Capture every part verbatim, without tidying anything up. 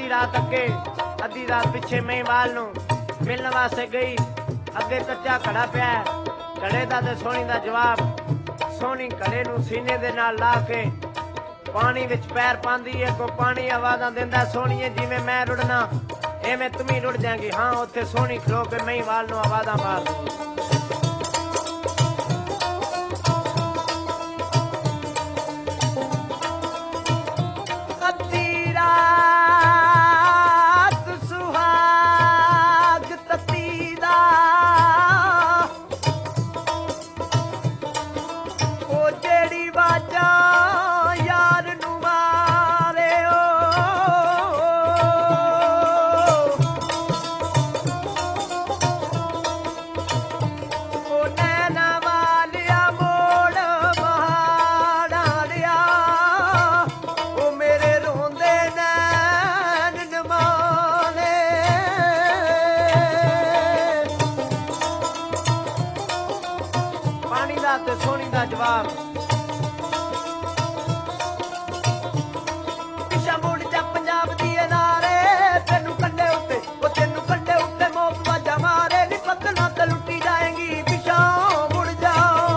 अद्धी रात अगे अद्धी रात पिछे महिवाल नूं मिलने वास्ते गई। अगे कच्चा घड़ा पिया घड़े दा ते सोहनी दा जवाब। सोहनी घड़े नूं सीने दे नाल ला के पानी विच पैर पांदी है। को पानी आवाज़ां दिंदा सोहणीए जिवें मैं रुड़ना एवें तुम ही रुड़ जाएंगी। हाँ उत्थे सोहनी खलो के महिवाल नूं आवाज़ां मारदी। ते सोहनी दा जवाब। पिछा मुड़ जा पंजाब दिए नारे तेनू कंडे उत्ते ओ तेनू कंडे उत्ते मौत वाजा मारे नी पतना ते लुटी जाएंगी। पिछा मुड़ जा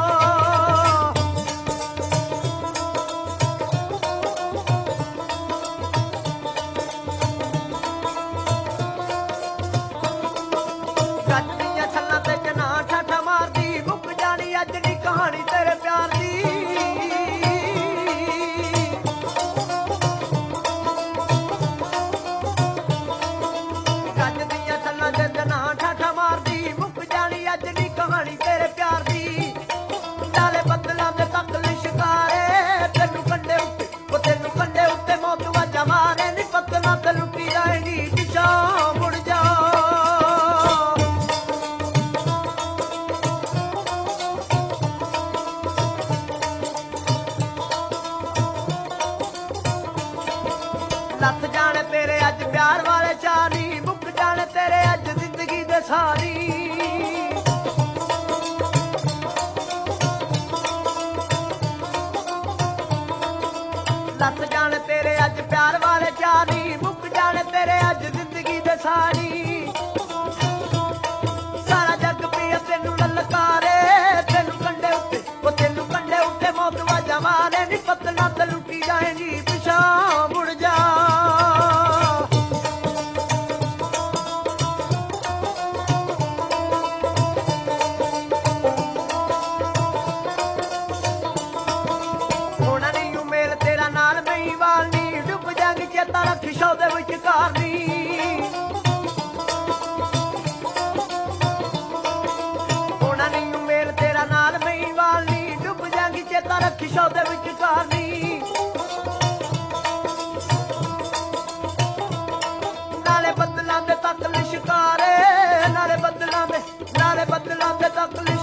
गज दियां छल्लां ते जना ठाठा मारदी मुक जानी अज दी कहानी तेरे प्यार दी। गज दियां छल्लां ते जना ठाठा मारदी मुक जानी अज दी कहानी तेरे प्यार दी। डाले बदलां दे तक लिशकारे तेनू कंडे उत्ते ओ तेनू कंडे उत्ते मौत वाजा मारे नी पतना ते लुटी जाएगी। पिछा मुड़ जा लथ जाने तेरे अज प्यार वाले चारी मुक जाने तेरे अज जिंदगी दे सारी। लथ जाने तेरे अज प्यार वाले चारी मुक जाने तेरे अज जिंदगी दे सारी। सारा जग पिया तेनू ललकारे तेनू कंडे उत्ते ओ तेनू कंडे उत्ते मौत वाजा मारे नी पतना ते लुटी जाएगी। पिछा मुड़ जा शौदे विचकार नी। होना नहीं मेल तेरा नाल महिवाल नी डुब जाएंगी चेता रखी शौदे विचकार नी। नाले बदलां दे तक लिशकारे नाले बदलां दे नाले बदलां दे तक